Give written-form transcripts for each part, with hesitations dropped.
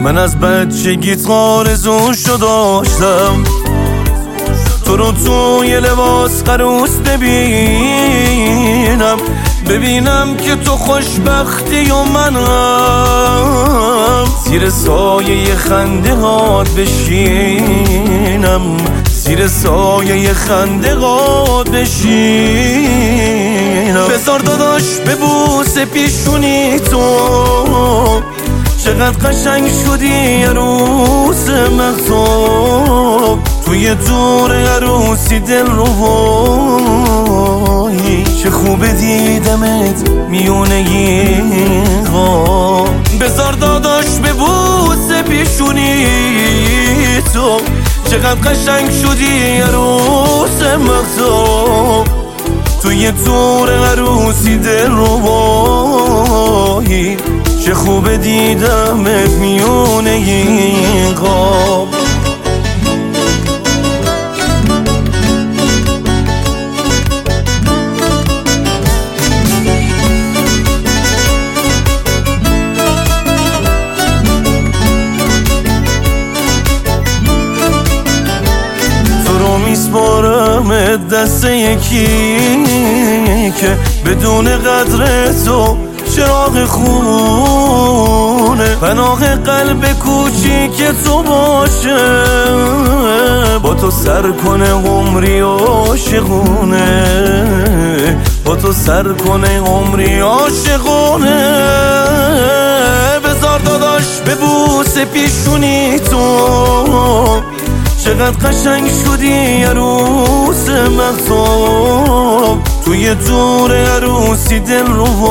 من از بچگیت آرزوشو داشتم تو رو توی لباس عروس ببینم که تو خوشبختی و منم زیر سایه خنده هات بشینم زیر سایه خنده هات بشینم بذار داداش ببوس پیشونی تو چقدر قشنگ شدی عروس مختوب توی دور عروسی دل روایی چه خوب دیدمت میونه این غار بذار داداش ببوس پیشونی تو چقدر قشنگ شدی عروس مختوب توی دور عروسی دل روایی چه خوب دیدمت میونه این غار میسپارم دست یکی که بدون قدر تو چراغ خونه پناه قلب کوچیک تو باشه با تو سر کنه عمری عاشقونه با تو سر کنه عمری عاشقونه بذار داداش ببوس پیشونی تو چقدر قشنگ شدی عروس مختوب توی دور عروسی دل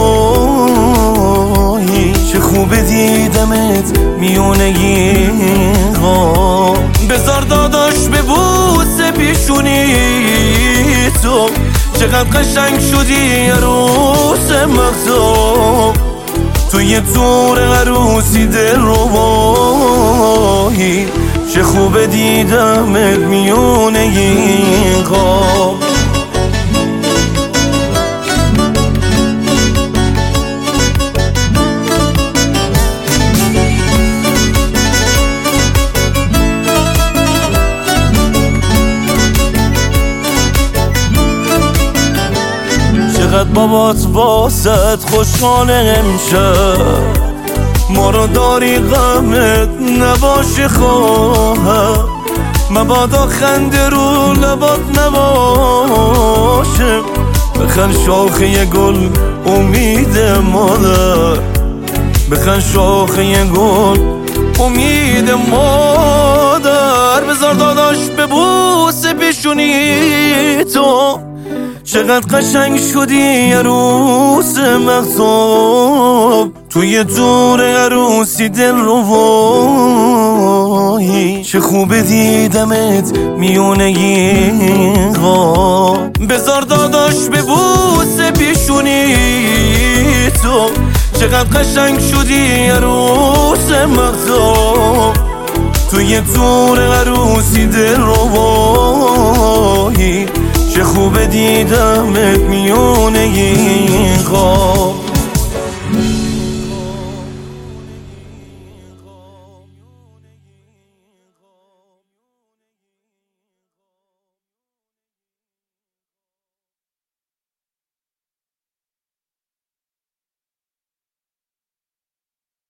روایی چه خوب دیدمت میونه این غار بذار داداش ببوس پیشونی تو چقدر قشنگ شدی عروس مختوب توی دور عروسی دل روایی چه خوب دیدمت میونه این غار چقدر بابات واسد خوشحال امشب ما رو داری غمت نباشه خواهر مبادا خنده رو لبات نباشه بخن شاخه گل امید مادر بخن شاخه گل امید مادر بذار داداش ببوس پیشونی تو چقدر قشنگ شدی عروس مختوب توی دور عروسی دل روایی چه خوب دیدمت میونه این غار بذار داداش ببوس پیشونی تو چقدر قشنگ شدی عروس مختوب توی دور عروسی دل روایی چه خوب دیدمت میونه این غار